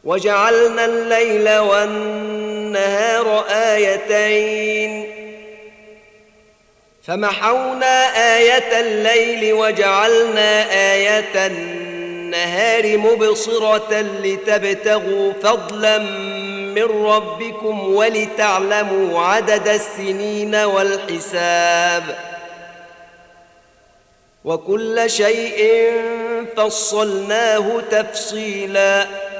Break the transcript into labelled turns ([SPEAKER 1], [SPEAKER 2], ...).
[SPEAKER 1] وجعلنا الليل والنهار آيتين فمحونا آية الليل وجعلنا آية النهار مبصرة لتبتغوا فضلا من ربكم ولتعلموا عدد السنين والحساب وكل شيء فصلناه تفصيلا